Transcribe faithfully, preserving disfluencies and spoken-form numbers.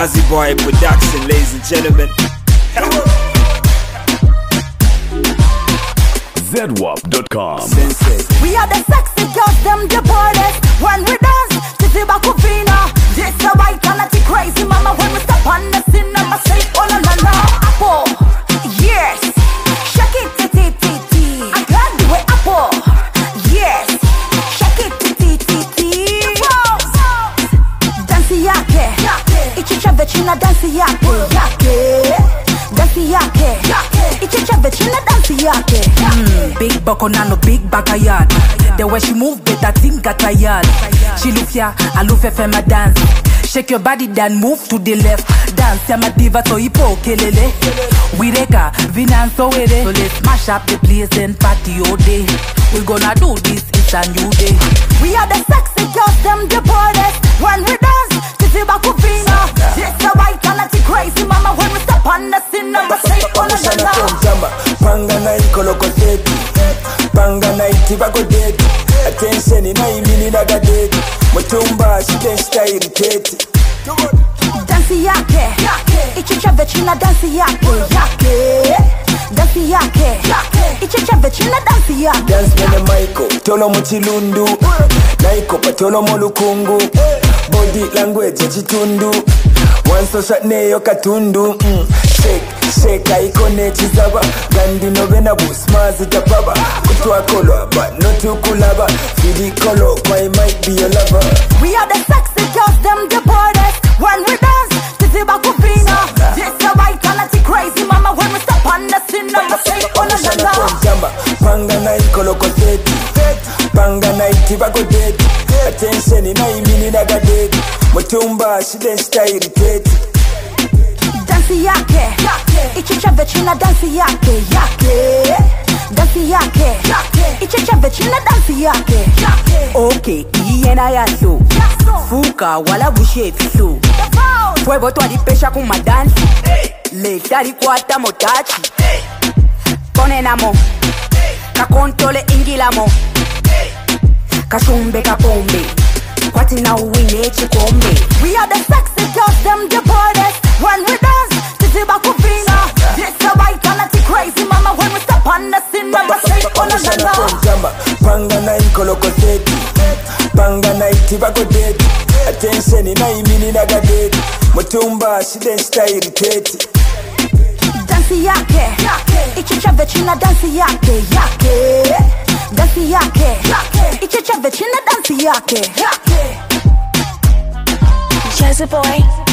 Jazzy Boy Production, ladies and gentlemen. Z W A P dot com. We are the sexy girls, them the borders. When we dance, Titi Bakuvina. This a white and a crazy mama. When we step on the scene, I'ma say, oh la la la. Apple, yes. Shake it, titi, titi. I'm glad the way apple, yes. Shake it, titi, titi. Dansi yake, ichicha vecina dansi yake, yake. Dansi yake, ichicha vecina dansi yake. Mm, big buck on no big backyard. The way she move, better think got tired. She look ya, I look for my dance. Shake your body, then move to the left. Dance, ya my diva so ipo kelele. We reka, vinan so we de. So let's mash up the place and party all day. We gonna do this, it's a new day. We are the sexy girls, them the borders. When we dance, Titi Bakuvina. This a white and a crazy mama. When we step on the scene, I'ma say, oh la la la. Panga na ikoloko teti, panga na itibako deti. Attention ina imini na gadeti. Mutumba shiten shita irriteti. Dansi yake, ichicha vecina dansi yake, yake. Dansi yake, ichicha vecina dansi yake. Dance mene maiko, tolo muchilundu. Naiko patolo molukungu. Body language chitundu. Wanso shot neyo katundu. mm. Shake, shake aikone chizaba. Gandi no bena busmazi tapaba. Kutwa kolo, but not to kulaba. Fidi kolo, I might be your lover. We are the sexy girls, them the borders. When we dance, Titi Bakuvina. This a white and a crazy mama. When we step on the scene, I'ma say, oh la la la. Panga na ikoloko teti, panga na itibako deti. Attention ina imini na gadeti. Mutumba shiden shita irriteti. Dansi yake, ichicha vecina dansi yake, yake. Dansi yake, ichicha vecina dansi yake. Okay, iye na ya show. Fuka wala bushe fiso. Fuego tu alipesha kuma dansi. Leta likwata motachi. Kone namo, kakontole ingilamo. Kashumbe kapombe, kwati na uwine chikombe. We are the sexy girls, them the borders. When we dance, Titi Bakuvina. This a white and a crazy mama. When we step on the scene, I'ma say, oh la la la. Panga na ikoloko teti, panga na itibako deti. Attention ina imini na gadeti. Mutumba shiden shita irriteti. Dansi yake, ichicha vecina dansi yake, yake. Dansi yake, ichicha vecina dansi yake. Jazzy Boy